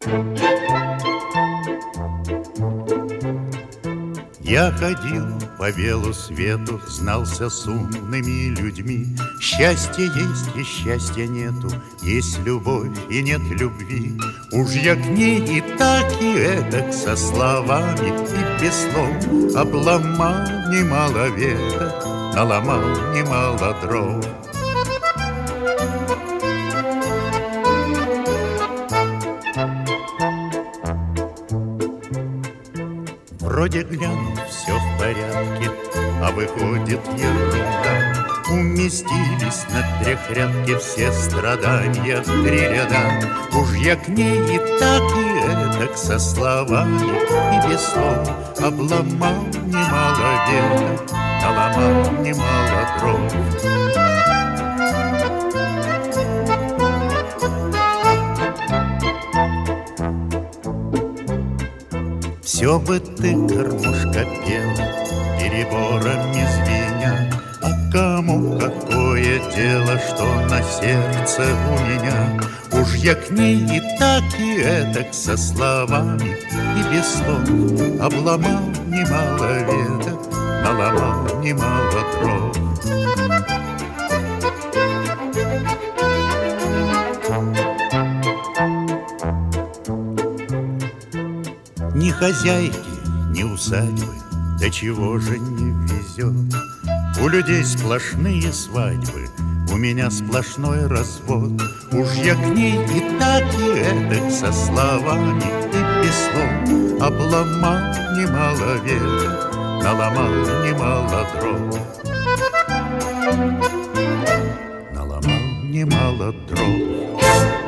Я ходил по белу свету, знался с умными людьми. Счастье есть и счастья нету, есть любовь и нет любви. Уж я к ней и так, и эдак, со словами и без слов обломал немало веток, наломал немало дров. Вроде гляну, все в порядке, а выходит ерунда. Уместились на трехрядке все страдания в 3 ряда. Уж я к ней и так, и эдак, со словами и без слов обломал немало веток, наломал немало дров. Все бы ты, кормушка, пела, переборами звеня, а кому какое дело, что на сердце у меня? Уж я к ней и так, и эдак, со словами и без слов обломал немало веток, наломал немало дров. Ни хозяйки, ни усадьбы, до чего же не везет. У людей сплошные свадьбы, у меня сплошной развод. Уж я к ней и так, и эдак, со словами и без слов обломал немало веток, наломал немало дров. Наломал немало дров.